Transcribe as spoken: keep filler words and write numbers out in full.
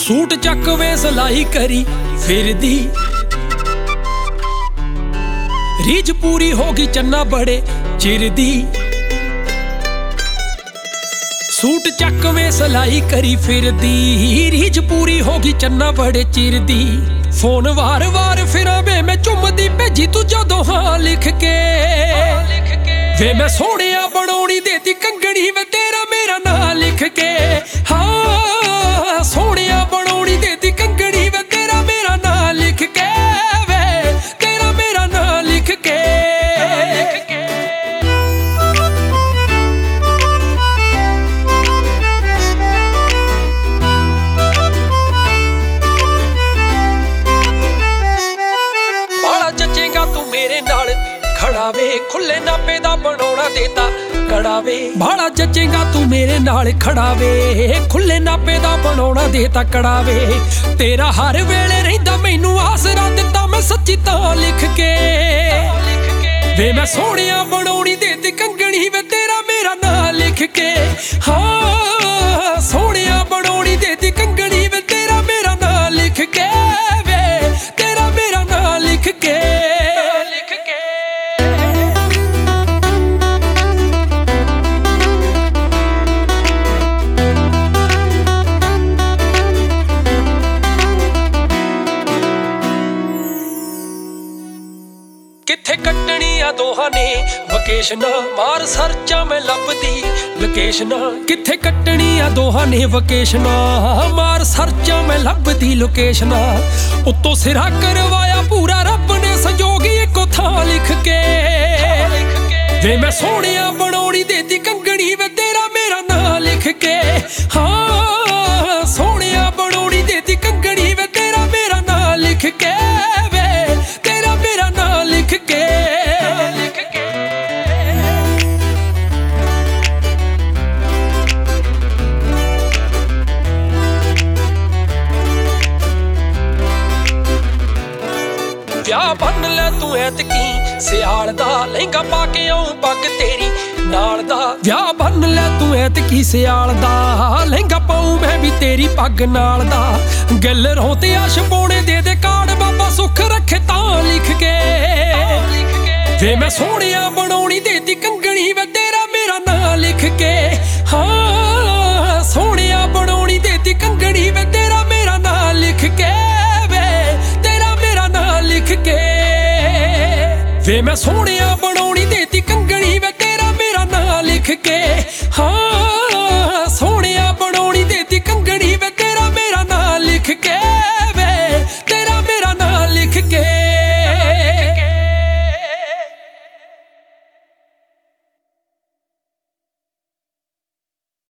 Suit चक वे सलाई करी फिरदी, रीझ पूरी होगी चन्ना बड़े चिर दी। सूट चक वे सलाई करी फिरदी, रीझ पूरी होगी चन्ना बड़े चिर दी। फोन वार वार फिरा वे मैं चुमदी भेजी तू जदों हां लिख के। वे मैं सोहणिया बनौनी देती कंगणी वे तेरा मेरा नां लिख के। हाँ सोहणिया बनौनी देती कंगणी वे तेरा मेरा नां लिख के। वे तेरा मेरा नां लिख के। बाला जचेगा तू मेरे नाल खड़ा वे, खुले नापे दा बनौना देता कड़ा वे। बाला जचेगा तू मेरे नाल खड़ा वे, खुले नापे दा बनौना देता कड़ा वे। तेरा हर वेले रहिंदा मैनू आसरा दिता मैं सच्ची तां लिख के। वे मैं सोहणिया बनौनी देती कंगणी वे तेरा मेरा नां लिख के। हाँ सोहणिया बनौनी देती कंगणी वे तेरा मेरा नां लिख के। वे तेरा मेरा नां लिख के। किथे कट्टनी आ दोहां ने वकेशना, मार सर्चा मैं लभदी लोकेशना। किथे कट्टनी आ दोहां ने वकेशना, मार सर्चा मैं लभदी लोकेशना। उत्तों सिरा करवाया पूरा रब ने संजोगी इको थां लिख के। वे मैं सोहणिया बनौनी देती कंगणी वे तेरा मेरा नां लिख के। हाँ सोहणिया बनौनी देती कंगणी वे तेरा मेरा नां लिख के। वे तेरा मेरा नां लिख के। ਵਿਆਹ ਬੰਨ ਲੈ ਤੂੰ ਐਤਕੀ ਸਿਆਲ ਦਾ, ਲਹਿੰਗਾ ਪਾ ਕੇ ਆਉਂ ਪੱਗ ਤੇਰੀ ਨਾਲ ਦਾ। ਵਿਆਹ ਬੰਨ ਲੈ ਤੂੰ ਐਤਕੀ ਸਿਆਲ ਦਾ, ਲਹਿੰਗਾ ਪਾਉਂ ਮੈਂ ਵੀ ਤੇਰੀ ਪੱਗ ਨਾਲ ਦਾ। ਗੱਲ ਰੋਂ ਤੇ ਆਸ਼ ਪੌਣੇ ਦੇ ਦੇ ਕਾਰਡ ਬਾਬਾ ਸੁੱਖ ਰੱਖੇ ਤਾਂ ਲਿਖ ਕੇ। ਵੇ ਮੈਂ ਸੋਹਣਿਆ ਬਣੌਣੀ ਦੇਤੀ ਕੰਗਣੀ ਵੇ ਤੇਰਾ ਮੇਰਾ ਨਾਂ ਲਿਖ ਕੇ। ਹਾਂ ਸੋਹਣਿਆ ਬਣੌਣੀ ਦੇਤੀ ਕੰਗਣੀ ਵੇ ਤੇਰਾ ਮੇਰਾ ਨਾਂ ਲਿਖ ਕੇ। ਲਿਖ ਕੇ ਵੇ ਮੈਂ ਸੋਹਣਿਆ ਬਣੌਣੀ ਦੇਤੀ ਕੰਗਣੀ ਵੇ ਤੇਰਾ ਮੇਰਾ ਨਾਂ ਲਿਖ ਕੇ। ਹਾਂ